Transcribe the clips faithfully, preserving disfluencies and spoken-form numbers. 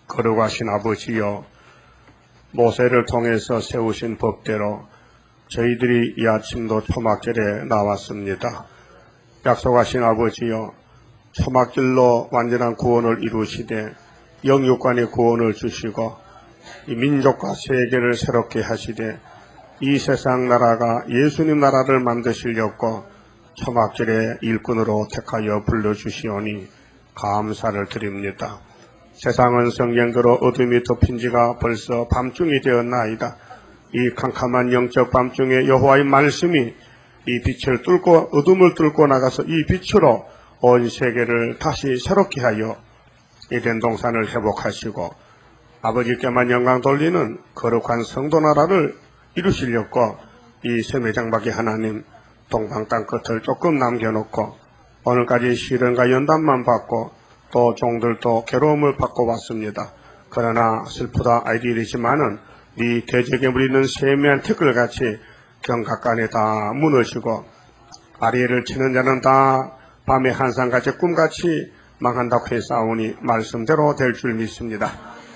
거룩하신 아버지여, 모세를 통해서 세우신 법대로 저희들이 이 아침도 초막절에 나왔습니다. 약속하신 아버지여, 초막절로 완전한 구원을 이루시되 영육간의 구원을 주시고 이 민족과 세계를 새롭게 하시되 이 세상 나라가 예수님 나라를 만드시려고 초막절의 일꾼으로 택하여 불러주시오니 감사를 드립니다. 세상은 성경대로 어둠이 덮인 지가 벌써 밤중이 되었나이다. 이 캄캄한 영적 밤중에 여호와의 말씀이 이 빛을 뚫고 어둠을 뚫고 나가서 이 빛으로 온 세계를 다시 새롭게 하여 에덴 동산을 회복하시고 아버지께만 영광 돌리는 거룩한 성도 나라를 이루시려고 이 세매장박이 하나님 동방 땅 끝을 조금 남겨놓고 오늘까지 시련과 연단만 받고 또 종들도 괴로움을 받고 왔습니다. 그러나 슬프다 아이들이지만은 네 대적에 물리는 세미한 티끌같이 경각간에 다 무너지고 아리를 치는 자는 다 밤의 한상같이 꿈같이 망한다고 했사오니 말씀대로 될 줄 믿습니다.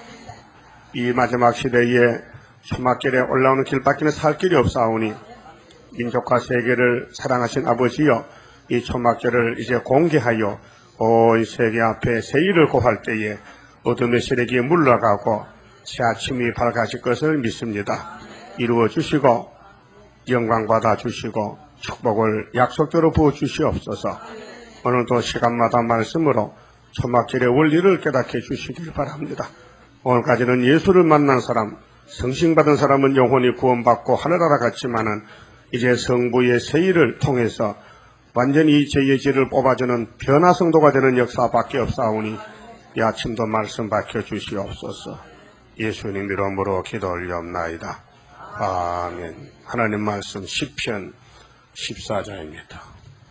이 마지막 시대에 초막절에 올라오는 길밖에는 살 길이 없사오니 민족과 세계를 사랑하신 아버지여, 이 초막절을 이제 공개하여 온 세계 앞에 세일을 고할 때에 어둠의 세력이 물러가고 새 아침이 밝아질 것을 믿습니다. 이루어 주시고 영광 받아 주시고 축복을 약속대로 부어 주시옵소서. 오늘도 시간마다 말씀으로 초막절의 원리를 깨닫게 주시길 바랍니다. 오늘까지는 예수를 만난 사람, 성신받은 사람은 영혼이 구원받고 하늘나라 갔지만은 이제 성부의 세일을 통해서 완전히 죄의 질을 뽑아주는 변화성도가 되는 역사밖에 없사오니 이 아침도 말씀 밝혀주시옵소서. 예수님 이름으로 기도 올리옵나이다. 아멘. 하나님 말씀 시편 십사 장입니다.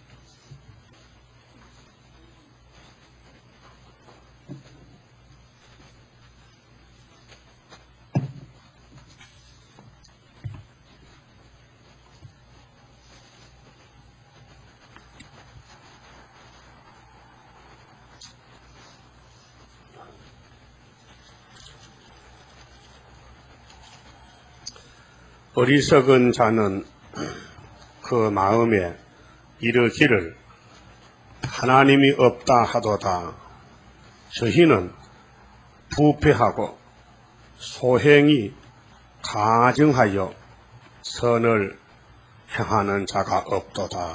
어리석은 자는 그 마음에 이르기를 하나님이 없다 하도다. 저희는 부패하고 소행이 가증하여 선을 행하는 자가 없도다.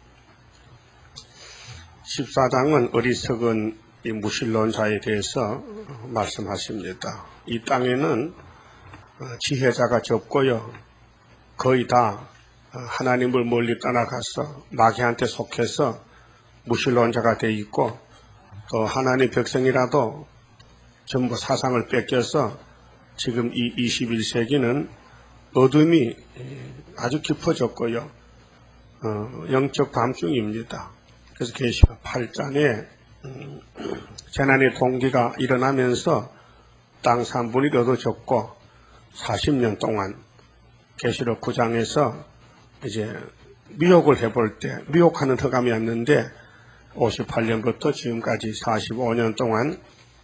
십사 장은 어리석은 이 무신론자에 대해서 말씀하십니다. 이 땅에는 지혜자가 적고요, 거의 다 하나님을 멀리 떠나가서 마귀한테 속해서 무신론자가 되어 있고, 또 하나님 백성이라도 전부 사상을 뺏겨서 지금 이 이십일 세기는 어둠이 아주 깊어졌고요, 어, 영적 밤중입니다. 그래서 계시록 팔 장에 음, 재난의 동기가 일어나면서 땅 삼 분이 얻어졌고 사십 년 동안 계시록 구 장에서 이제 미혹을 해볼 때 미혹하는 흑암이었는데 오십팔 년부터 지금까지 사십오 년 동안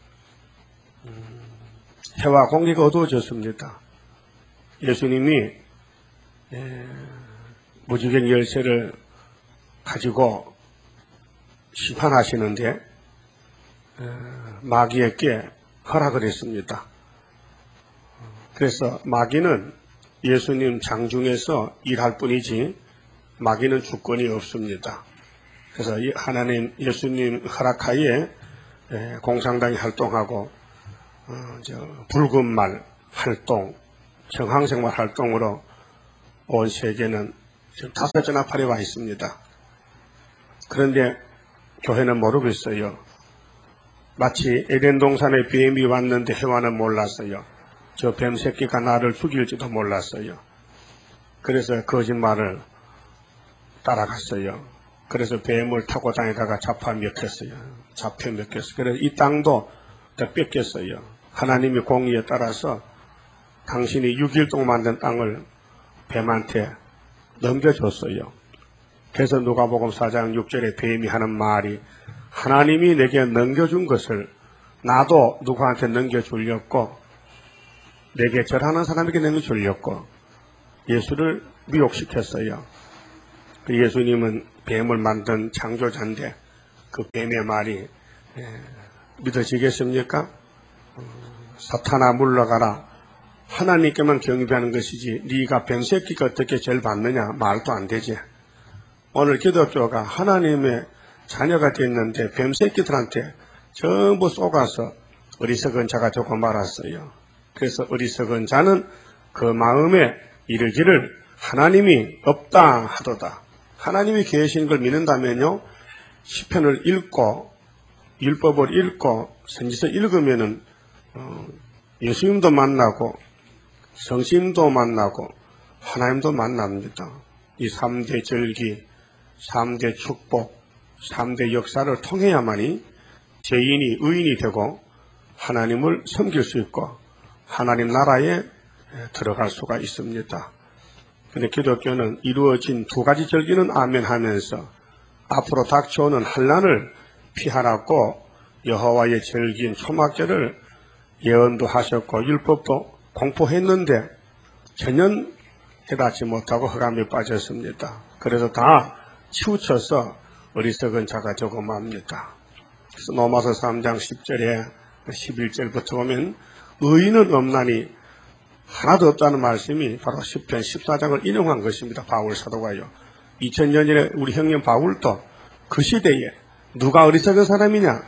해와 공기가 어두워졌습니다. 예수님이 무지개 열쇠를 가지고 심판하시는데 마귀에게 허락을 했습니다. 그래서 마귀는 예수님 장중에서 일할 뿐이지 마귀는 주권이 없습니다. 그래서 하나님 예수님 허락하에 공산당이 활동하고 어, 저 붉은말 활동, 정황생활 활동으로 온 세계는 지금 다섯 전화팔에 와 있습니다. 그런데 교회는 모르고 있어요. 마치 에덴 동산에 뱀이 왔는데 해와는 몰랐어요. 저 뱀 새끼가 나를 죽일지도 몰랐어요. 그래서 거짓말을 따라갔어요. 그래서 뱀을 타고 다니다가 잡혀 먹혔어요. 잡혀 먹혔어요. 그래서 이 땅도 다 뺏겼어요. 하나님의 공의에 따라서 당신이 육 일 동안 만든 땅을 뱀한테 넘겨줬어요. 그래서 누가복음 사 장 육 절에 뱀이 하는 말이 하나님이 내게 넘겨준 것을 나도 누구한테 넘겨주려고 내게 절하는 사람에게 넘겨주려고 예수를 미혹시켰어요. 그 예수님은 뱀을 만든 창조자인데 그 뱀의 말이 에, 믿어지겠습니까? 어, 사탄아 물러가라. 하나님께만 경배하는 것이지 네가 뱀새끼가 어떻게 죄를 받느냐 말도 안 되지. 오늘 기독교가 하나님의 자녀가 됐는데 뱀새끼들한테 전부 쏘가서 어리석은 자가 되고 말았어요. 그래서 어리석은 자는 그 마음에 이르기를 하나님이 없다 하도다. 하나님이 계신 걸 믿는다면요, 시편을 읽고 율법을 읽고 선지서 읽으면은 어, 예수님도 만나고 성심도 만나고 하나님도 만납니다. 이 삼 대 절기, 삼 대 축복, 삼 대 역사를 통해야만이 죄인이 의인이 되고 하나님을 섬길 수 있고 하나님 나라에 들어갈 수가 있습니다. 그런데 기독교는 이루어진 두 가지 절기는 아멘 하면서 앞으로 닥쳐오는 환난을 피하라고 여호와의 절기인 초막절을 예언도 하셨고 율법도 공포했는데 전혀 깨닫지 못하고 흑암에 빠졌습니다. 그래서 다 치우쳐서 어리석은 자가 되고 맙니다. 그래서 로마서 삼 장 십 절에 십일 절부터 보면 의인은 없나니 하나도 없다는 말씀이 바로 시편 십사 장을 인용한 것입니다. 바울 사도가요. 이천 년 전에 우리 형님 바울도 그 시대에 누가 어리석은 사람이냐,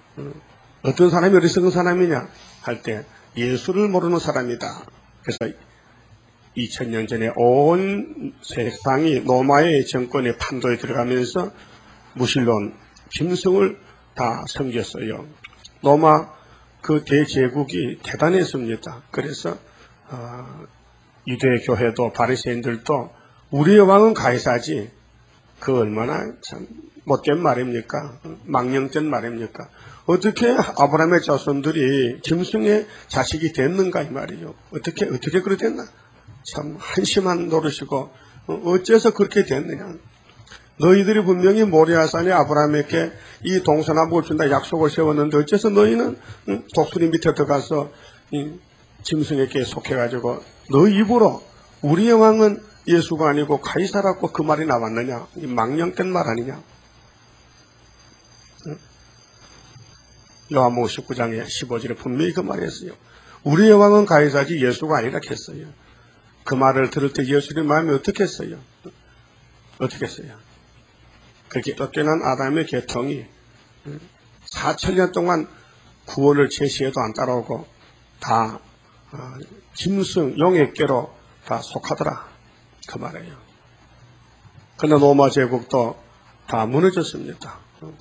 어떤 사람이 어리석은 사람이냐 할 때 예수를 모르는 사람이다. 그래서 이천 년 전에 온 세상이 로마의 정권의 판도에 들어가면서 무신론, 짐승을 다 섬겼어요. 로마 그 대제국이 대단했습니다. 그래서 어, 유대교회도 바리새인들도 우리의 왕은 가이사지, 그 얼마나 참 못된 말입니까? 망령된 말입니까? 어떻게 아브라함의 자손들이 짐승의 자식이 됐는가 이 말이죠. 어떻게 어떻게 그렇게 됐나? 참 한심한 노릇이고 어째서 그렇게 됐느냐? 너희들이 분명히 모리아산에 아브라함에게 이 동서남북을 준다 약속을 세웠는데 어째서 너희는 독수리 밑에 들어가서 짐승에게 속해가지고 너희 입으로 우리의 왕은 예수가 아니고 가이사라고 그 말이 나왔느냐? 이 망령된 말 아니냐? 요한복음 십구 장에 십오 절에 분명히 그 말을 했어요. 우리의 왕은 가이사지 예수가 아니라 했어요. 그 말을 들을 때 예수님 마음이 어떻게 했어요? 어떻게 했어요? 그렇게 쫓겨난 아담의 계통이 사천 년 동안 구원을 제시해도 안 따라오고 다 짐승, 용의께로 다 속하더라. 그 말이에요. 그러나 로마 제국도 다 무너졌습니다.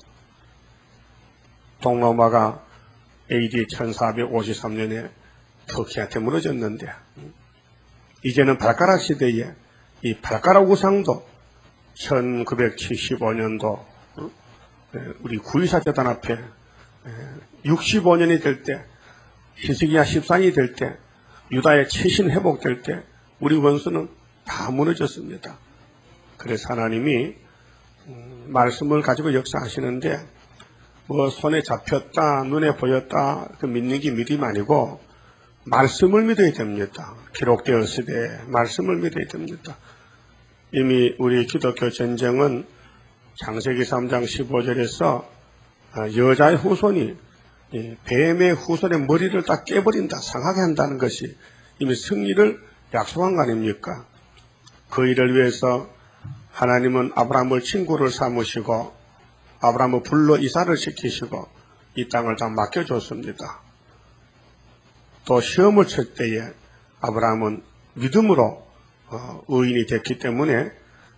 동로마가 에이디 천사백오십삼 년에 터키한테 무너졌는데 이제는 발가락 시대에 이 발가락 우상도 천구백칠십오 년도 우리 구이사 재단 앞에 육십오 년이 될 때 히스기야 십상이 될 때 유다의 최신 회복될 때 우리 원수는 다 무너졌습니다. 그래서 하나님이 말씀을 가지고 역사하시는데 뭐 손에 잡혔다 눈에 보였다 그 믿는 게 믿음이 아니고 말씀을 믿어야 됩니다. 기록되었을 때 말씀을 믿어야 됩니다. 이미 우리 기독교 전쟁은 창세기 삼 장 십오 절에서 여자의 후손이 뱀의 후손의 머리를 다 깨버린다, 상하게 한다는 것이 이미 승리를 약속한 거 아닙니까? 그 일을 위해서 하나님은 아브라함을 친구를 삼으시고 아브라함을 불러 이사를 시키시고 이 땅을 다 맡겨줬습니다. 또 시험을 칠 때에 아브라함은 믿음으로 의인이 됐기 때문에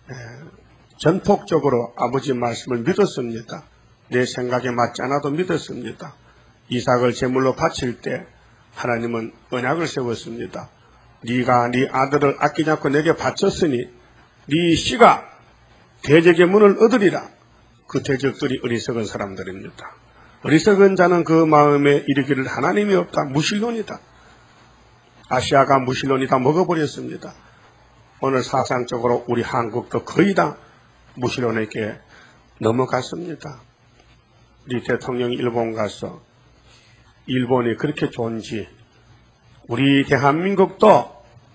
전폭적으로 아버지 말씀을 믿었습니다. 내 생각에 맞지 않아도 믿었습니다. 이삭을 제물로 바칠 때 하나님은 언약을 세웠습니다. 네가 네 아들을 아끼지 않고 내게 바쳤으니 네 씨가 대적의 문을 얻으리라. 그 대적들이 어리석은 사람들입니다. 어리석은 자는 그 마음에 이르기를 하나님이 없다. 무신론이다. 아시아가 무신론이 다 먹어버렸습니다. 오늘 사상적으로 우리 한국도 거의 다 무신론에게 넘어갔습니다. 우리 대통령이 일본 가서 일본이 그렇게 좋은지 우리 대한민국도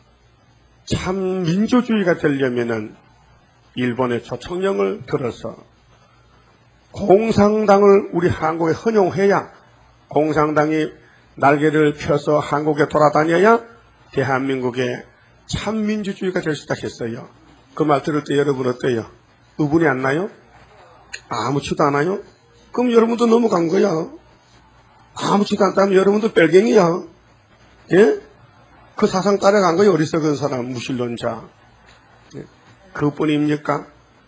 참 민주주의가 되려면은 일본의 초청령을 들어서 공산당을 우리 한국에 헌용해야, 공산당이 날개를 펴서 한국에 돌아다녀야 대한민국의 참 민주주의가 될 수 있다 했어요. 그 말 들을 때 여러분 어때요? 의문이 안 나요? 아무렇지도 않아요? 그럼 여러분도 넘어간 거야. 아무렇지도 않다면 여러분도 뺄갱이야. 예? 그 사상 따라간 거예요. 어리석은 사람, 무신론자. 예? 그뿐입니까?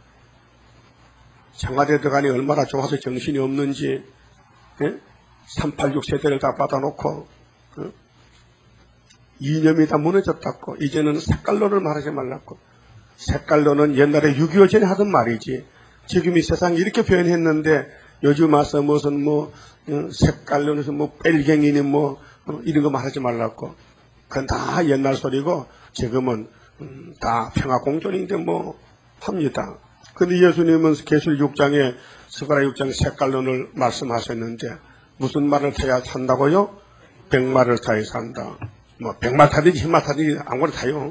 청와대 들어가니 얼마나 좋아서 정신이 없는지, 예? 삼팔육 세대를 다 받아놓고, 예? 이념이 다 무너졌다고. 이제는 색깔론을 말하지 말라고. 색깔론은 옛날에 육이오 전에 하던 말이지. 지금 이 세상이 이렇게 표현했는데 요즘 와서 무슨 뭐 어, 색깔론에서 뭐 뺄갱이니 뭐 어, 이런 거 말하지 말라고. 그건 다 옛날 소리고 지금은 음, 다 평화공존인데 뭐 합니다. 근데 예수님은 계시록 육 장에 스가랴 육 장 색깔론을 말씀하셨는데 무슨 말을 타야 산다고요? 백마를 타야 산다. 뭐 백마 타든지 흰마 타든지 아무거나 타요.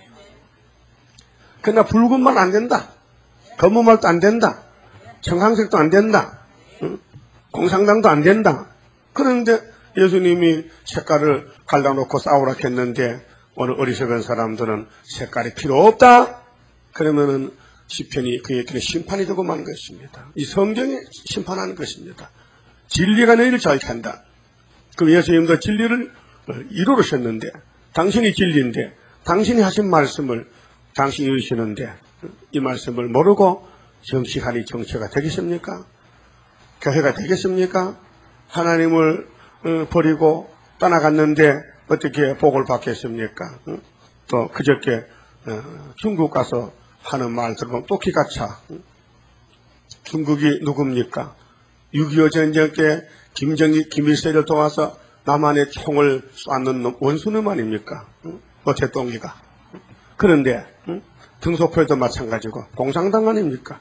그러나 붉은 말 안 된다. 검은 말도 안 된다. 청황색도 안 된다. 응? 공산당도 안 된다. 그런데 예수님이 색깔을 갈라놓고 싸우라 했는데 오늘 어리석은 사람들은 색깔이 필요 없다. 그러면은 시편이 그에게 심판이 되고 만 것입니다. 이 성경이 심판하는 것입니다. 진리가 너희를 자유케 한다. 그 예수님도 진리를 이루셨는데 당신이 진리인데 당신이 하신 말씀을 당신이 이루시는데 이 말씀을 모르고 정치하니 정치가 되겠습니까? 교회가 되겠습니까? 하나님을 버리고 떠나갔는데 어떻게 복을 받겠습니까? 또 그저께 중국 가서 하는 말 들으면 또 기가 차. 중국이 누굽니까? 육이오 전쟁 때 김정일, 김일성을 도와서 남한에 총을 쏘는 원수놈 아닙니까? 어태동이가. 그런데 등소표도 마찬가지고 공산당 아닙니까?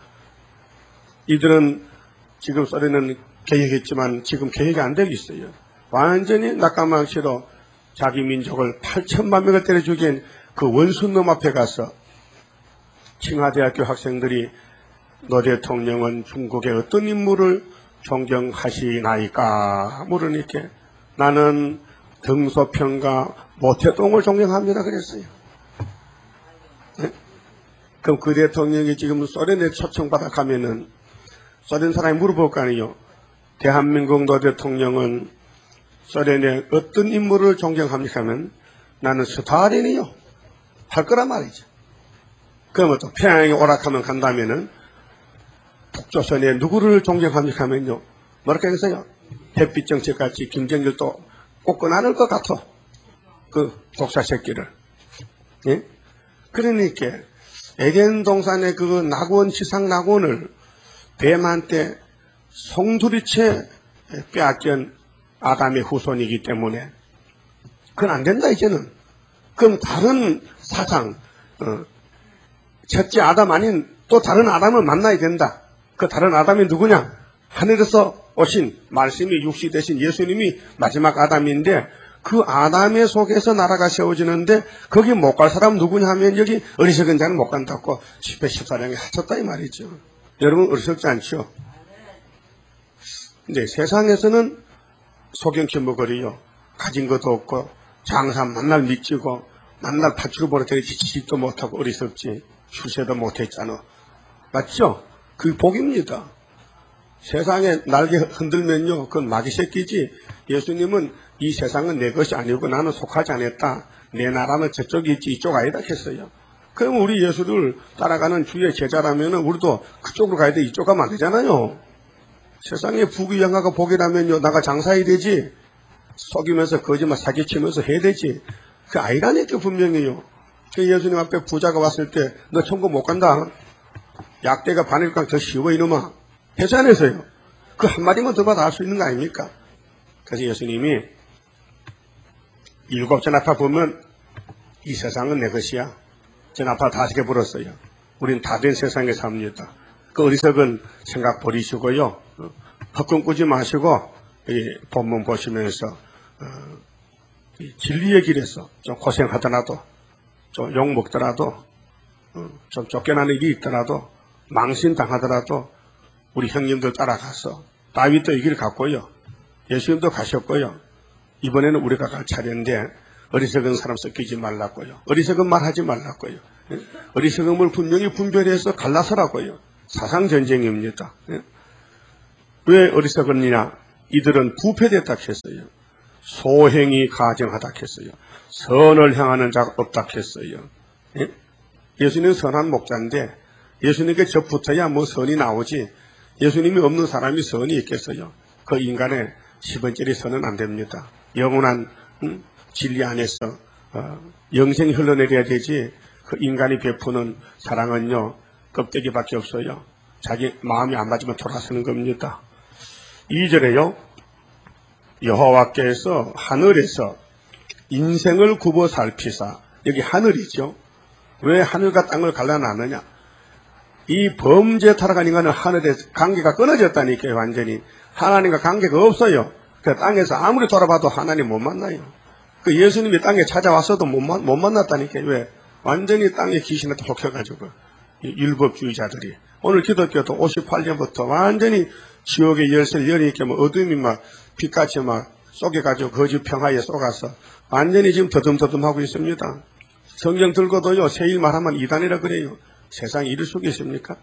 이들은 지금 소리는 개혁했지만 지금 개혁이 안 되고 있어요. 완전히 낙가망시로 자기 민족을 팔천만 명을 때려 죽인 그 원수놈 앞에 가서 칭화대학교 학생들이 노 대통령은 중국의 어떤 인물을 존경하시나이까 물으니까 나는 등소평과 모태동을 존경합니다 그랬어요. 네? 그럼 그 대통령이 지금 소련에 초청받아 가면은 소련 사람이 물어볼 거 아니에요. 대한민국 노 대통령은 소련의 어떤 인물을 존경합니까 하면 나는 스타린이요 할 거란 말이죠. 그러면 또 평양에 오락하면 간다면은 북조선에 누구를 존경합니까 하면요. 뭐랄까 했어요? 햇빛 정책같이 김정일도 꽂고 나눌 것 같아. 그 독사 새끼를. 예? 그러니까 에덴 동산의 그 낙원, 지상 낙원을 뱀한테 송두리째 빼앗긴 아담의 후손이기 때문에 그건 안 된다 이제는. 그럼 다른 사상, 어, 첫째 아담 아닌 또 다른 아담을 만나야 된다. 그 다른 아담이 누구냐? 하늘에서 오신 말씀이 육시 되신 예수님이 마지막 아담인데 그 아담의 속에서 나라가 세워지는데 거기 못 갈 사람 누구냐 하면 여기 어리석은 자는 못 간다고 십 회 십사 장에 하쳤다 이 말이죠. 여러분 어리석지 않죠? 근데 세상에서는 소경치 먹거리요. 가진 것도 없고 장사 만날 미치고 만날 팥주로 버릇되니 지치지도 못하고 어리석지. 출세도 못했잖아. 맞죠? 그 복입니다. 세상에 날개 흔들면요. 그건 마귀 새끼지. 예수님은 이 세상은 내 것이 아니고 나는 속하지 않았다. 내 나라는 저쪽이 있지 이쪽 아니다 했어요. 그럼 우리 예수를 따라가는 주의 제자라면 우리도 그쪽으로 가야 돼. 이쪽 가면 안 되잖아요. 세상에 부귀영화가 복이라면요. 나가 장사해야 되지. 속이면서 거짓말 사기치면서 해야 되지. 그 아니라니까 분명히요. 그 예수님 앞에 부자가 왔을 때 너 천국 못 간다. 약대가 바늘깡 더 쉬워 이놈아. 해산해서요. 그 한마디만 더 봐도 알 수 있는 거 아닙니까? 그래서 예수님이 일곱 전합파 보면 이 세상은 내 것이야. 전합파 다섯 개 불었어요. 우린 다 된 세상에 삽니다. 그 어리석은 생각 버리시고요. 헛꿈 꾸지 마시고 이 본문 보시면서 어, 이 진리의 길에서 좀 고생하더라도 좀 욕먹더라도 어, 좀 쫓겨나는 일이 있더라도 망신당하더라도 우리 형님들 따라가서 다윗도 이 길을 갔고요. 예수님도 가셨고요. 이번에는 우리가 갈 차례인데 어리석은 사람 섞이지 말라고요. 어리석은 말 하지 말라고요. 어리석음을 분명히 분별해서 갈라서라고요. 사상전쟁입니다. 왜 어리석었느냐? 이들은 부패됐다 했어요. 소행이 가정하다 했어요. 선을 향하는 자가 없다 했어요. 예수님은 선한 목자인데 예수님께 접붙어야 뭐 선이 나오지 예수님이 없는 사람이 선이 있겠어요. 그 인간의 십 원짜리 선은 안 됩니다. 영원한 음, 진리 안에서 어, 영생이 흘러내려야 되지 그 인간이 베푸는 사랑은요 껍데기밖에 없어요. 자기 마음이 안 맞으면 돌아서는 겁니다. 이 절에요. 여호와께서 하늘에서 인생을 굽어 살피사 여기 하늘이죠. 왜 하늘과 땅을 갈라놨느냐. 이 범죄 타락한 인간은 하늘에 관계가 끊어졌다니까요. 완전히 하나님과 관계가 없어요. 그 땅에서 아무리 돌아봐도 하나님 못 만나요. 그 예수님이 땅에 찾아왔어도 못, 만, 못 만났다니까요. 왜? 완전히 땅에 귀신한테 혹혀가지고 율법주의자들이 오늘 기독교도 오십팔 년부터 완전히 지옥의 열쇠를 열니까 뭐 어둠이 막 빛같이 막 쏘개가지고 거짓 평화에 쏘가서 완전히 지금 더듬더듬하고 있습니다. 성경 들고도요 세일 말하면 이단이라 그래요. 세상에 이럴 수가 있습니까?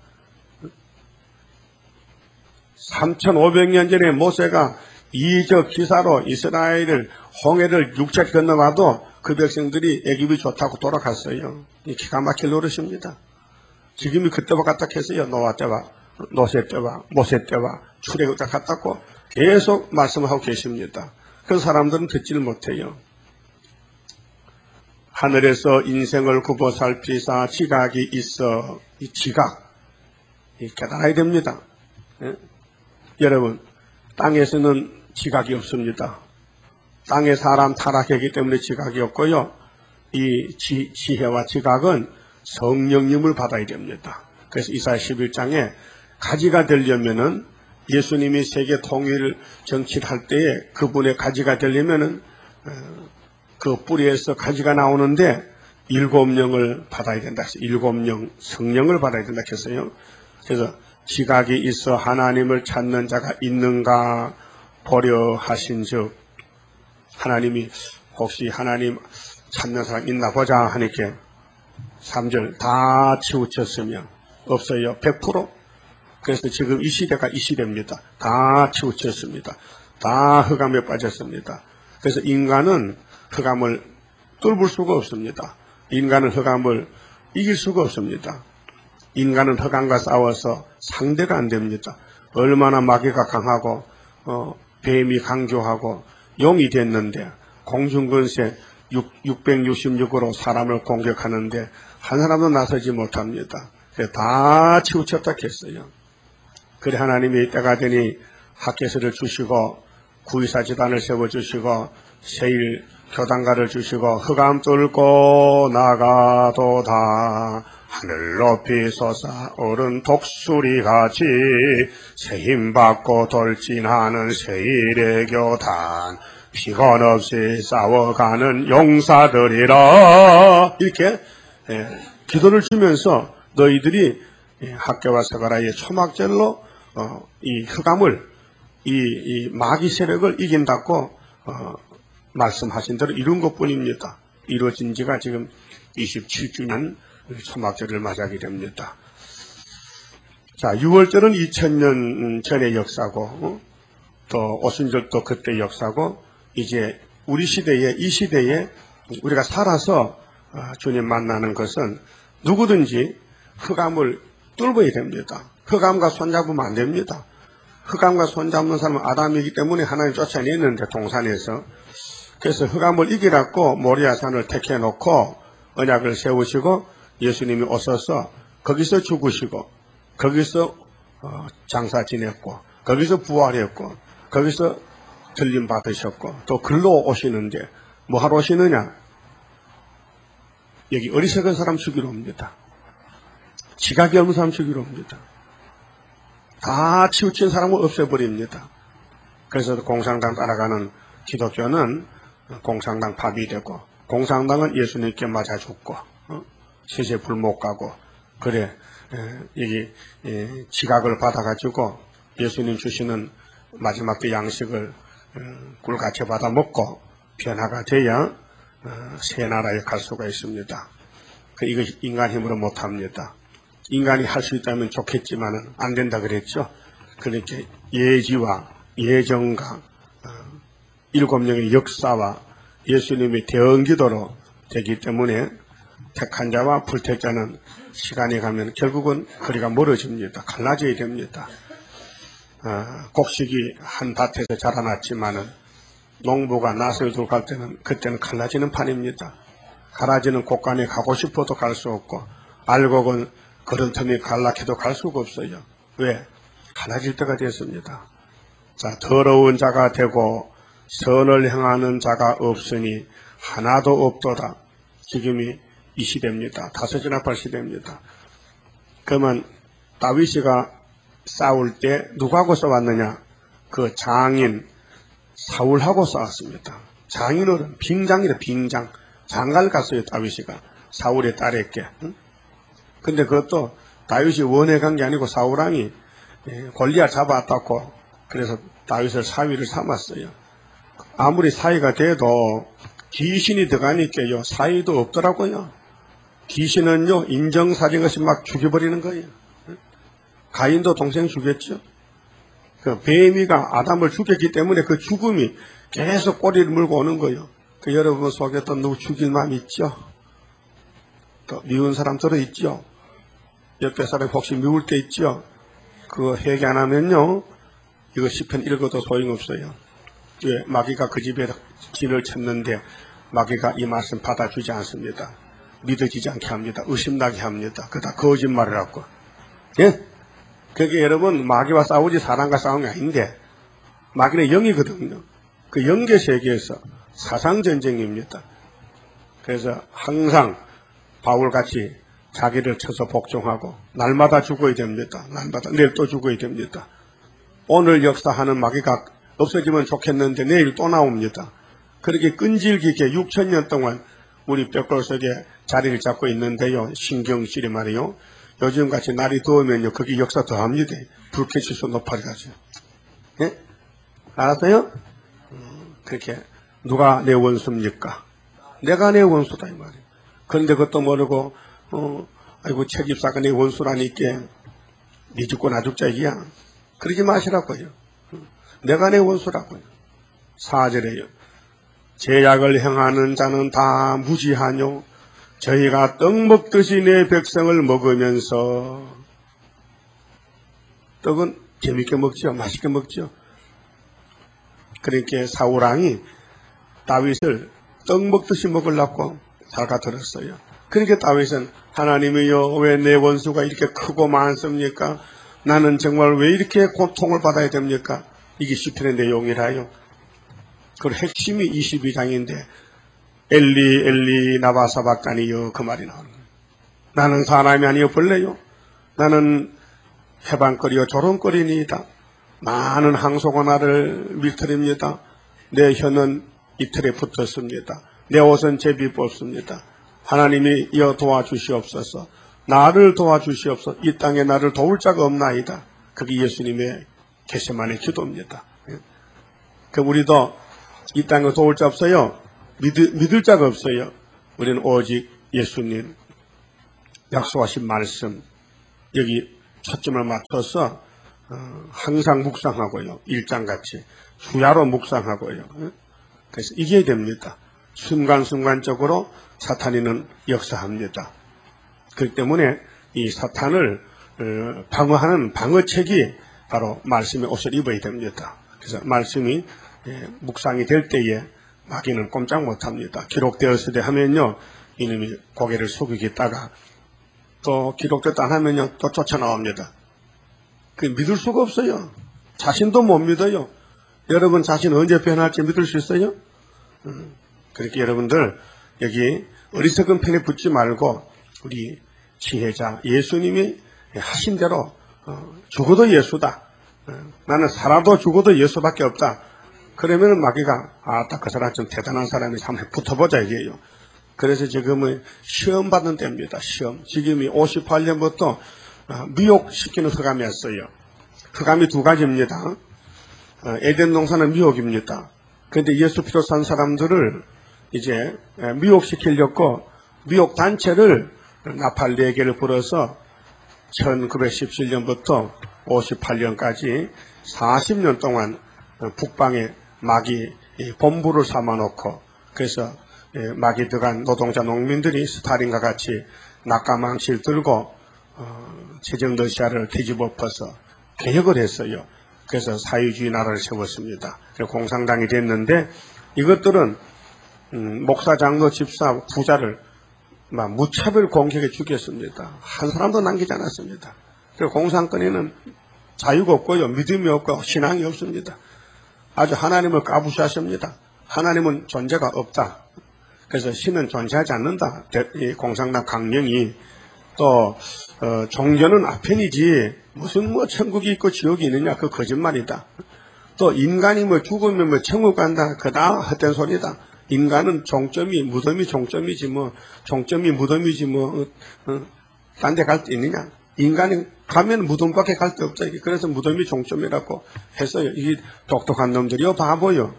삼천오백 년 전에 모세가 이적 기사로 이스라엘을 홍해를 육체 건너가도 그 백성들이 애굽이 좋다고 돌아갔어요. 기가 막힐 노릇입니다. 지금이 그때와 같다 했어요. 노아 때와 노세 때와 모세 때와 출애굽 때 같다고 계속 말씀하고 계십니다. 그 사람들은 듣지를 못해요. 하늘에서 인생을 굽어 살피사 지각이 있어. 이 지각 이 깨달아야 됩니다. 예? 여러분 땅에서는 지각이 없습니다. 땅에 사람 타락했기 때문에 지각이 없고요. 이 지, 지혜와 지각은 성령님을 받아야 됩니다. 그래서 이사야 십일 장에 가지가 되려면은 예수님이 세계 통일 정치를 할 때에 그분의 가지가 되려면은 그 뿌리에서 가지가 나오는데 일곱 영을 받아야 된다. 일곱 영 성령을 받아야 된다 했어요. 그래서 지각이 있어 하나님을 찾는 자가 있는가 보려 하신즉 하나님이 혹시 하나님 찾는 사람 있나 보자 하니까 삼 절 다 치우쳤으면 없어요. 백 퍼센트. 그래서 지금 이 시대가 이 시대입니다. 다 치우쳤습니다. 다 흑암에 빠졌습니다. 그래서 인간은 흑암을 뚫을 수가 없습니다. 인간은 흑암을 이길 수가 없습니다. 인간은 흑암과 싸워서 상대가 안 됩니다. 얼마나 마귀가 강하고 어, 뱀이 강조하고 용이 됐는데 공중근세 육백육십육으로 사람을 공격하는데 한 사람도 나서지 못합니다. 다 치우쳤다 했어요. 그래 하나님이 때가 되니 학개서를 주시고 구의사지단을 세워주시고 세일 교단가를 주시고 흑암 뚫고 나가도다 하늘 높이 솟아오른 독수리같이 세힘받고 돌진하는 세일의 교단 피곤 없이 싸워가는 용사들이라 이렇게 예, 기도를 주면서 너희들이 학교와 서가라의 초막절로 어, 이 흑암을 이, 이 마귀 세력을 이긴다고 어, 말씀하신 대로 이룬 것뿐입니다. 이루어진 지가 지금 이십칠 주년 초막절을 맞이하게 됩니다. 자, 유월절은 이천 년 전의 역사고 어? 또 오순절도 그때 역사고 이제 우리 시대에 이 시대에 우리가 살아서 어, 주님 만나는 것은 누구든지 흑암을 뚫어야 됩니다. 흑암과 손잡으면 안 됩니다. 흑암과 손잡는 사람은 아담이기 때문에 하나님 쫓아내는데 동산에서 그래서 흑암을 이기라고 모리아산을 택해놓고 언약을 세우시고 예수님이 오셔서 거기서 죽으시고 거기서 어, 장사 지냈고 거기서 부활했고 거기서 들림 받으셨고 또 글로 오시는데 뭐하러 오시느냐? 여기 어리석은 사람 죽이러 옵니다. 지각이 없는 사람 죽이러 옵니다. 다 치우친 사람을 없애버립니다. 그래서 공산당 따라가는 기독교는 공산당 밥이 되고, 공산당은 예수님께 맞아 죽고, 어? 세세 불 못 가고, 그래, 에, 여기, 에, 지각을 받아가지고 예수님 주시는 마지막 그 양식을 어, 꿀같이 받아 먹고 변화가 돼야 어, 새 나라에 갈 수가 있습니다. 그 이거 인간 힘으로 못 합니다. 인간이 할 수 있다면 좋겠지만은 안 된다 그랬죠. 그러니까 예지와 예정과 어, 일곱 명의 역사와 예수님의 대언기도로 되기 때문에 택한 자와 불택자는 시간이 가면 결국은 거리가 멀어집니다. 갈라져야 됩니다. 어, 곡식이 한 밭에서 자라났지만은 농부가 낫을 두고 갈 때는 그때는 갈라지는 판입니다. 갈라지는 곳간에 가고 싶어도 갈 수 없고 알곡은 그런 틈이 갈라해도 갈 수가 없어요. 왜? 갈라질 때가 됐습니다. 자, 더러운 자가 되고 선을 행하는 자가 없으니 하나도 없도다. 지금이 이 시대입니다. 다섯이나 팔 시대입니다. 그러면 다윗이가 싸울 때 누구하고 싸웠느냐? 그 장인 사울하고 싸웠습니다. 장인어른 빙장이래. 빙장. 장가를 갔어요. 다윗이가 사울의 딸에게. 응? 근데 그것도 다윗이 원해 간 게 아니고 사울왕이 골리앗 잡아왔다고 그래서 다윗을 사위를 삼았어요. 아무리 사위가 돼도 귀신이 들어가니까요 사위도 없더라고요. 귀신은요 인정살인 것이 막 죽여버리는 거예요. 가인도 동생 죽였죠. 그 뱀이가 아담을 죽였기 때문에 그 죽음이 계속 꼬리를 물고 오는 거예요. 그 여러분 속에 또 누구 죽일 마음 있죠? 또 미운 사람 들어 있죠? 옆에 사람 혹시 미울 때 있죠? 그거 회개 안 하면요 이거 시편 읽어도 소용없어요. 왜? 마귀가 그 집에 진을 쳤는데 마귀가 이 말씀 받아주지 않습니다. 믿어지지 않게 합니다. 의심나게 합니다. 그다 거짓말을 하고. 예? 그게 여러분 마귀와 싸우지 사람과 싸우는 게 아닌데 마귀는 영이거든요. 그 영계 세계에서 사상전쟁입니다. 그래서 항상 바울같이 자기를 쳐서 복종하고 날마다 죽어야 됩니다. 날마다 내일 또 죽어야 됩니다. 오늘 역사하는 마귀가 없어지면 좋겠는데 내일 또 나옵니다. 그렇게 끈질기게 육천 년 동안 우리 벽돌 속에 자리를 잡고 있는데요. 신경질이 말이요. 요즘같이 날이 더우면요. 거기 역사 더 합니다. 불쾌지수 높아져가지고. 예? 알았어요? 음, 그렇게 누가 내 원수입니까? 내가 내 원수다 이 말이에요. 그런데 그것도 모르고 어, 아이고 책임사가 내 원수라니까 네 죽고 나 죽자 이야. 그러지 마시라고요. 내가 내 원수라고요. 사 절에요. 제약을 행하는 자는 다 무지하뇨. 저희가 떡 먹듯이 내 백성을 먹으면서 떡은 재밌게 먹죠. 맛있게 먹죠. 그러니까 사울왕이 다윗을 떡 먹듯이 먹으려고 달가들었어요. 그러니까 다윗은 하나님이여 왜 내 원수가 이렇게 크고 많습니까? 나는 정말 왜 이렇게 고통을 받아야 됩니까? 이게 시편의 내용이라요. 그 핵심이 이십이 장인데 엘리 엘리 나바 사박다니여 그 말이 나오는 거예요. 나는 사람이 아니여 벌레요. 나는 해방거리여 조롱거리니이다. 많은 항소가 나를 밀터립니다. 내 혀는 이틀에 붙었습니다. 내 옷은 제비 뽑습니다. 하나님이 이어 도와주시옵소서. 나를 도와주시옵소서. 이 땅에 나를 도울 자가 없나이다. 그게 예수님의 겟세마네 기도입니다. 그 우리도 이 땅에 도울 자 없어요. 믿을, 믿을 자가 없어요. 우리는 오직 예수님 약속하신 말씀 여기 초점을 맞춰서 어, 항상 묵상하고요. 일장같이 주야로 묵상하고요. 그래서 이겨야 됩니다. 순간순간적으로 사탄이는 역사합니다. 그렇기 때문에 이 사탄을 어, 방어하는 방어책이 바로 말씀의 옷을 입어야 됩니다. 그래서 말씀이 예, 묵상이 될 때에 마귀는 꼼짝 못합니다. 기록되었을 때 하면요 이놈이 고개를 숙이겠다가 또 기록됐다 안 하면요 또 쫓아나옵니다. 그 믿을 수가 없어요. 자신도 못 믿어요. 여러분 자신 언제 변할지 믿을 수 있어요? 음, 그렇게 여러분들 여기 어리석은 편에 붙지 말고 우리 지혜자 예수님이 하신 대로 어, 죽어도 예수다. 나는 살아도 죽어도 예수밖에 없다. 그러면은 마귀가 아, 딱 그 사람 좀 대단한 사람이 한번 붙어보자 이게요. 그래서 지금은 시험 받는 때입니다. 시험. 지금이 오십팔 년부터 미혹시키는 흑암이 왔어요. 흑암이 두 가지입니다. 에덴 동산은 미혹입니다. 그런데 예수 피로 산 사람들을 이제 미혹시키려고 미혹 단체를 나팔 네 개를 불어서 천구백십칠 년부터 오십팔 년까지 사십 년 동안 북방에 마귀 본부를 삼아놓고 그래서 마귀 들어간 노동자 농민들이 스타린과 같이 낙가망치를 들고 제정 러시아를 뒤집어 엎어서 개혁을 했어요. 그래서 사회주의 나라를 세웠습니다. 공산당이 됐는데 이것들은 음, 목사, 장로, 집사, 부자를 막 무차별 공격에 죽였습니다. 한 사람도 남기지 않았습니다. 그리고 공산권에는 자유가 없고요. 믿음이 없고 신앙이 없습니다. 아주 하나님을 까부시하십니다. 하나님은 존재가 없다. 그래서 신은 존재하지 않는다. 이 공산당 강령이 또 어, 종교는 아편이지 무슨 뭐 천국이 있고 지옥이 있느냐 그 거짓말이다. 또 인간이 뭐 죽으면 뭐 천국 간다 그다 헛된 소리다. 인간은 종점이 무덤이 종점이지 뭐 종점이 무덤이지 뭐 딴 데 갈 데 있느냐. 인간이 가면 무덤밖에 갈 데 없다. 그래서 무덤이 종점이라고 했어요. 이게 똑똑한 놈들이요 바보요.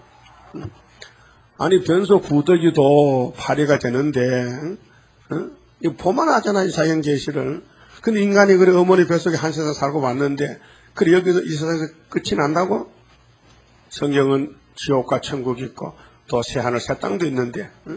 아니 변소 구더기도 파리가 되는데 어? 이거 보만 하잖아요. 사형제시를. 근데 인간이 그래 어머니 뱃속에 한 세상 살고 왔는데 그래 여기서 이 세상에서 끝이 난다고? 성경은 지옥과 천국이 있고 또 새하늘 새 땅도 있는데 어?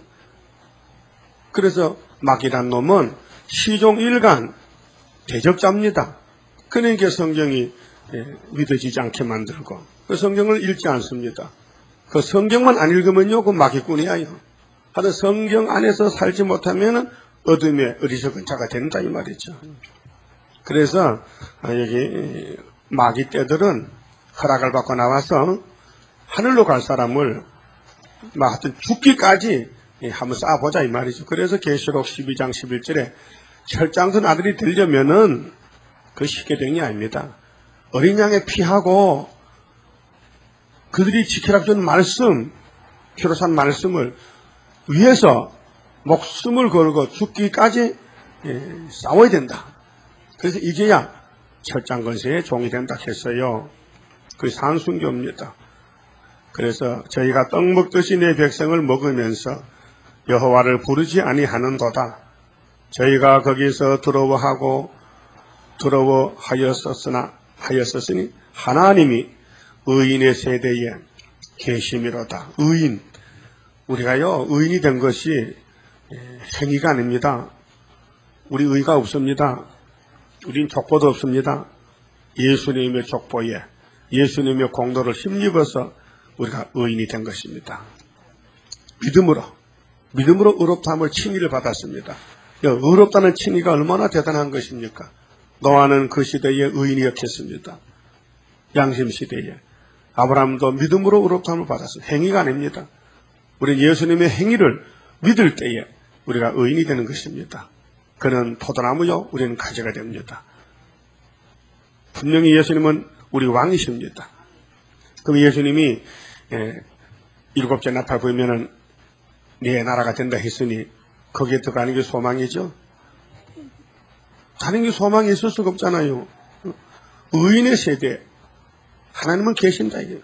그래서 마귀란 놈은 시종일관 대적자입니다. 그러니까 성경이 믿어지지 않게 만들고 그 성경을 읽지 않습니다. 그 성경만 안 읽으면요 그 마귀꾼이야요. 하여튼 성경 안에서 살지 못하면은 어둠의 어리석은 자가 된다 이 말이죠. 그래서 여기 마귀 떼들은 허락을 받고 나와서 하늘로 갈 사람을 막 하여튼 죽기까지 한번 쏴보자 이 말이죠. 그래서 계시록 십이 장 십일 절에 철장선 아들이 되려면은 그 쉽게 된 게 아닙니다. 어린 양의 피하고 그들이 지키라고 준 말씀, 피로 산 말씀을 위해서 목숨을 걸고 죽기까지 예, 싸워야 된다. 그래서 이제야 철장건세의 종이 된다 했어요. 그게 산순교입니다. 그래서 저희가 떡 먹듯이 내 백성을 먹으면서 여호와를 부르지 아니하는도다. 저희가 거기서 두려워하고 두려워하였었으나 하였었으니 하나님이 의인의 세대에 계심이로다. 의인. 우리가요 의인이 된 것이 행위가 아닙니다. 우리 의가 없습니다. 우린 족보도 없습니다. 예수님의 족보에 예수님의 공로를 힘입어서 우리가 의인이 된 것입니다. 믿음으로 믿음으로 의롭다함을 칭의를 받았습니다. 의롭다는 칭의가 얼마나 대단한 것입니까? 노아는 그 시대의 의인이었겠습니다. 양심 시대에 아브라함도 믿음으로 의롭다함을 받았어요. 행위가 아닙니다. 우리 예수님의 행위를 믿을 때에 우리가 의인이 되는 것입니다. 그는 포도나무요 우리는 가지가 됩니다. 분명히 예수님은 우리 왕이십니다. 그럼 예수님이 예, 일곱째 나팔 불면은 네 나라가 된다 했으니 거기에 들어가는 게 소망이죠. 다른 게 소망이 있을 수가 없잖아요. 의인의 세대 하나님은 계신다 이게.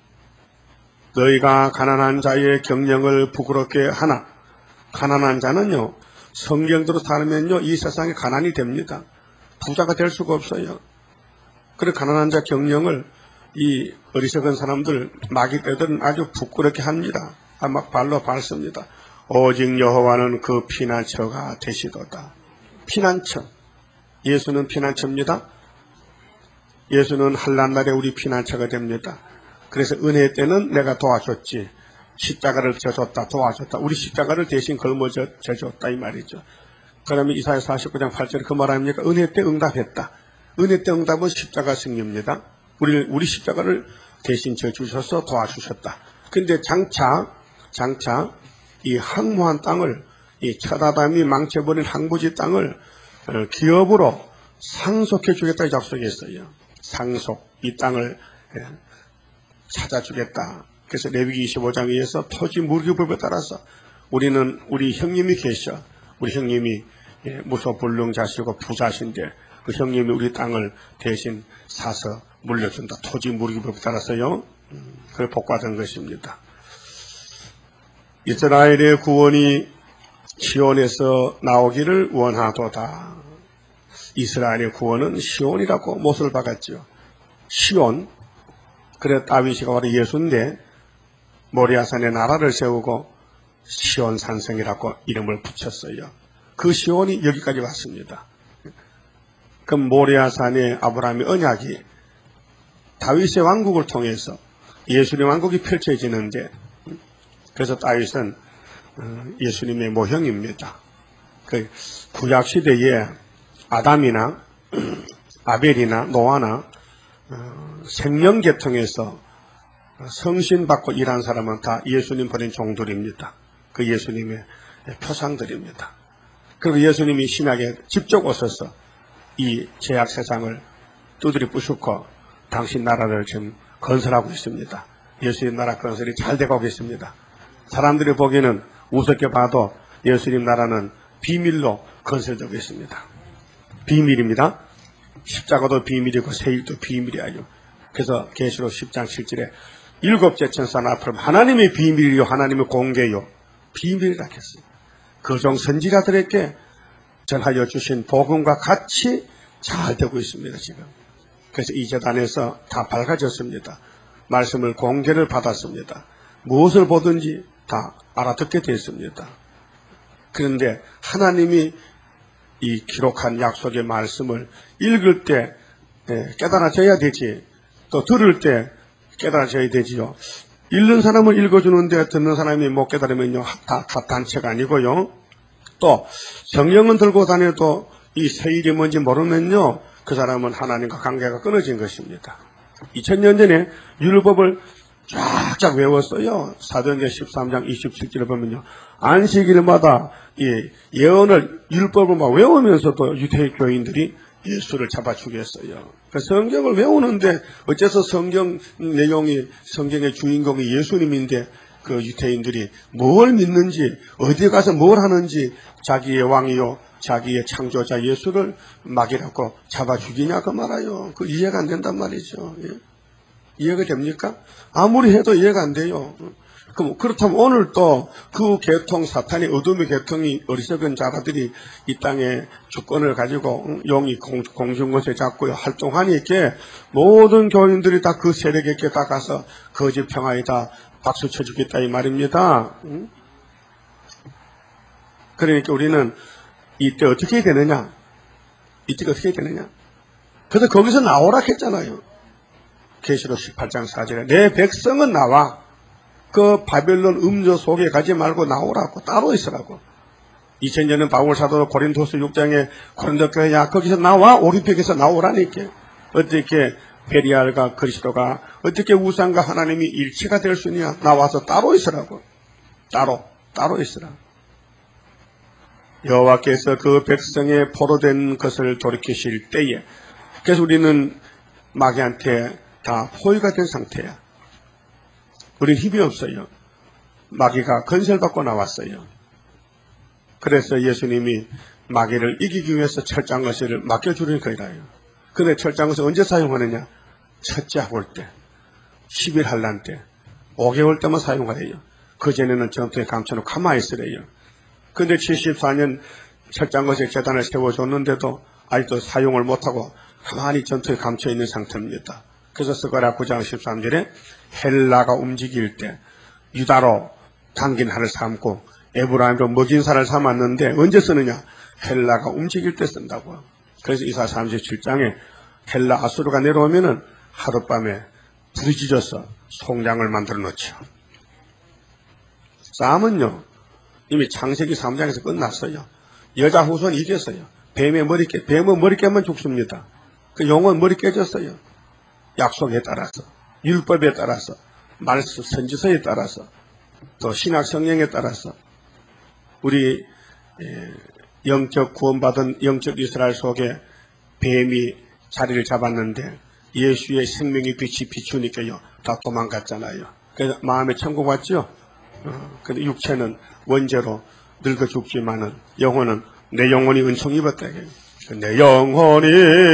너희가 가난한 자의 경영을 부끄럽게 하나 가난한 자는요 성경대로 살면요 이 세상에 가난이 됩니다. 부자가 될 수가 없어요. 그래 가난한 자 경영을 이 어리석은 사람들 마귀 떼들은 아주 부끄럽게 합니다. 막 발로 밟습니다. 오직 여호와는 그 피난처가 되시도다. 피난처. 예수는 피난처입니다. 예수는 환난 날에 우리 피난처가 됩니다. 그래서 은혜 때는 내가 도와줬지. 십자가를 져줬다. 도와줬다. 우리 십자가를 대신 걸머져 져줬다 이 말이죠. 그러면 이사야 사십구 장 팔 절에 그 말 아닙니까? 은혜 때 응답했다. 은혜 때 응답은 십자가 승리입니다. 우리, 우리 십자가를 대신 져주셔서 도와주셨다. 근데 장차, 장차, 이 항모한 땅을, 이 천하담이 망쳐버린 항부지 땅을 기업으로 상속해 주겠다 약속했어요. 상속, 이 땅을 찾아주겠다. 그래서 레위기 이십오 장에 의해서 토지 무기법에 따라서 우리는 우리 형님이 계셔. 우리 형님이 무소불능자시고 부자신데 그 형님이 우리 땅을 대신 사서 물려준다. 토지 무기법에 따라서요. 그걸 복받은 것입니다. 이스라엘의 구원이 시온에서 나오기를 원하도다. 이스라엘의 구원은 시온이라고 못을 박았죠. 시온. 그래 다윗이가 바로 예수인데 모리아산에 나라를 세우고 시온 산성이라고 이름을 붙였어요. 그 시온이 여기까지 왔습니다. 그럼 모리아산의 아브라함의 언약이 다윗의 왕국을 통해서 예수님의 왕국이 펼쳐지는데, 그래서 다윗은 예수님의 모형입니다. 그 구약 시대에 아담이나 아벨이나 노아나 생명계통에서 성신받고 일한 사람은 다 예수님 보낸 종들입니다. 그 예수님의 표상들입니다. 그리고 예수님이 신약에 직접 오셔서 이 죄악 세상을 두드려 부수고 당신 나라를 지금 건설하고 있습니다. 예수님 나라 건설이 잘 되고 있습니다. 사람들이 보기에는 우습게 봐도 예수님 나라는 비밀로 건설되고 있습니다. 비밀입니다. 십자가도 비밀이고 세일도 비밀이에요. 그래서 계시록 십 장 칠 절에 일곱째 천사 앞으로 하나님의 비밀이요 하나님의 공개요 비밀이라 했어요. 그종 선지자들에게 전하여 주신 복음과 같이 잘 되고 있습니다. 지금. 그래서 이 재단에서 다 밝아졌습니다. 말씀을 공개를 받았습니다. 무엇을 보든지 다 알아듣게 됐습니다. 그런데 하나님이 이 기록한 약속의 말씀을 읽을 때 깨달아져야 되지, 또 들을 때 깨달아져야 되지요. 읽는 사람은 읽어주는데 듣는 사람이 못 깨달으면요, 다, 다 단체가 아니고요. 또 성경은 들고 다녀도 이 세일이 뭔지 모르면요, 그 사람은 하나님과 관계가 끊어진 것입니다. 이천 년 전에 율법을 쫙쫙 외웠어요. 사도행전 십삼 장 이십칠 절을 보면요, 안식일마다 이 예언을 율법을 막 외우면서도 유대 교인들이 예수를 잡아 죽였어요. 그 성경을 외우는데 어째서 성경 내용이, 성경의 주인공이 예수님인데 그 유대인들이 뭘 믿는지, 어디 가서 뭘 하는지, 자기의 왕이요 자기의 창조자 예수를 막이라고 잡아 죽이냐 그 말아요. 그 이해가 안 된단 말이죠. 예? 이해가 됩니까? 아무리 해도 이해가 안 돼요. 그럼 그렇다면 오늘 또 그 계통, 사탄의 어둠의 계통이 어리석은 자가들이 이 땅에 주권을 가지고 용이 공중권세 잡고 활동하니까 모든 교인들이 다 그 세력에게 다 가서 거짓 평화에다 박수 쳐주겠다 이 말입니다. 그러니까 우리는 이때 어떻게 되느냐? 이때가 어떻게 되느냐? 그래서 거기서 나오라 했잖아요. 계시록 십팔 장 사 절에 내 백성은 나와. 그 바벨론 음조 속에 가지 말고 나오라고, 따로 있으라고. 이천 년은 바울 사도 고린도서 육 장에 고린도 교회, 야 거기서 나와, 오리백에서 나오라니까. 어떻게 베리알과 그리스도가, 어떻게 우상과 하나님이 일치가 될 수 있냐? 나와서 따로 있으라고. 따로 따로 있으라. 여호와께서 그 백성의 포로된 것을 돌이키실 때에, 그래서 우리는 마귀한테 다 포위가 된 상태야. 우리는 힘이 없어요. 마귀가 건설받고 나왔어요. 그래서 예수님이 마귀를 이기기 위해서 철장거시를 맡겨주는 거예요. 근데 철장거시 언제 사용하느냐? 첫째 학올 때, 십 일 한란 때, 오 개월 때만 사용하래요. 그전에는 전투에 감춰놓고 가만히 있으래요. 근데 칠십사 년 철장거시 재단을 세워줬는데도 아직도 사용을 못하고 가만히 전투에 감춰있는 상태입니다. 그래서 스가랴 구 장 십삼 절에 헬라가 움직일 때 유다로 당긴 살을 삼고 에브라임으로 먹인 살을 삼았는데 언제 쓰느냐? 헬라가 움직일 때 쓴다고요. 그래서 이사 삼십칠 장에 헬라 아수르가 내려오면은 하룻밤에 부르짖어서 송장을 만들어 놓죠. 싸움은요 이미 창세기 삼 장에서 끝났어요. 여자 후손이 이겼어요. 뱀의 머리깨, 뱀은 머리 깨면 죽습니다. 그 용은 머리 깨졌어요. 약속에 따라서, 율법에 따라서, 말씀 선지서에 따라서, 또 신약 성경에 따라서 우리 영적 구원받은 영적 이스라엘 속에 뱀이 자리를 잡았는데 예수의 생명의 빛이 비추니까요. 다 도망갔잖아요. 그래서 마음에 천국 왔죠. 어, 근데 육체는 원죄로 늙어 죽지만은 영혼은 내 영혼이 은총 입었다. 내 영혼이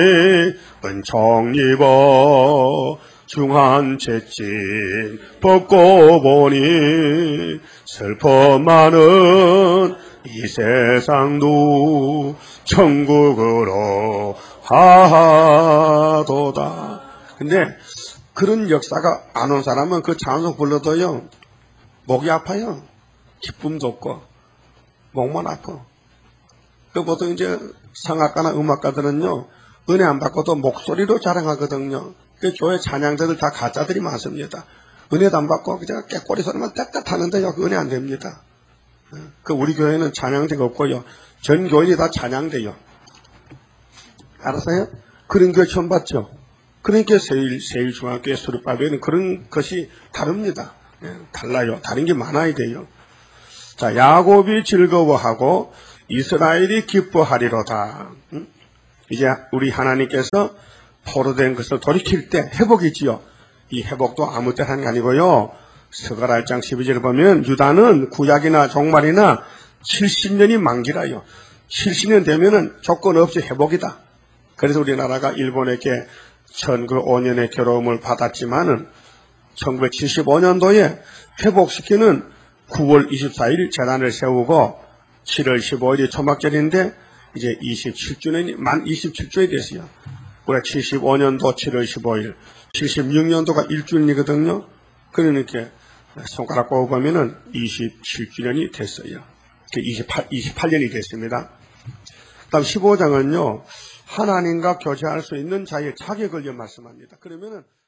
은총 입어 중한 채찍 벗고 보니 슬퍼 많은 이 세상도 천국으로 하도다. 근데 그런 역사가 안 온 사람은 그 찬송 불러도요 목이 아파요. 기쁨도 없고 목만 아파. 그 보통 이제 성악가나 음악가들은요 은혜 안 받고도 목소리로 자랑하거든요. 그 교회 찬양자들 다 가짜들이 많습니다. 은혜도 안 받고 그냥 깨꼬리 소리만 떼떼 타는데요 그 은혜 안 됩니다. 그 우리 교회는 찬양대가 없고요 전 교인이 다 찬양대요. 알았어요? 그런 교회 처음 봤죠? 그러니까 세일, 세일중학교의 수르바벨은 그런 것이 다릅니다. 예, 달라요. 다른 게 많아야 돼요. 자, 야곱이 즐거워하고 이스라엘이 기뻐하리로다. 응? 이제 우리 하나님께서 포로된 것을 돌이킬 때 회복이지요. 이 회복도 아무 때 하는 게 아니고요. 스가랴 일 장 십이 절을 보면 유다는 구약이나 종말이나 칠십 년이 만기라요. 칠십 년 되면은 조건 없이 회복이다. 그래서 우리나라가 일본에게 천구백오 년의 괴로움을 받았지만은 천구백칠십오 년도에 회복시키는 구월 이십사일 재단을 세우고 칠월 십오일이 초막절인데 이제 이십칠 주년이 만 이십칠 주이 됐어요. 우리가 칠십오 년도 칠월 십오일, 칠십육 년도가 일 주년이거든요. 그러니까 손가락 꼽아보면은 이십칠 주년이 됐어요. 이십팔, 이십팔 년이 됐습니다. 다음 십오 장은요. 하나님과 교제할 수 있는 자의 자격을 말씀합니다. 그러면은